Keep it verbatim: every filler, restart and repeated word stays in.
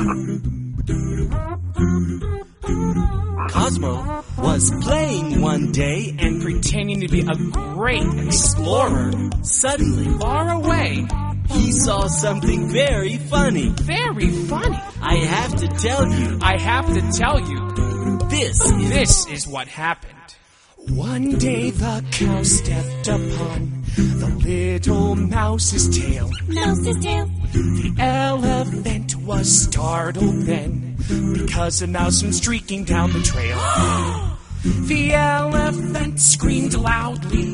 Cosmo was playing one day and pretending to be a great explorer. Suddenly, Far away. he saw something very funny. Very funny. I have to tell you, I have to tell you, this is... this is what happened. One day the cow stepped upon the little mouse's tail. Mouse's tail. The elephant was startled then, because a mouse went streaking down the trail. The elephant screamed loudly.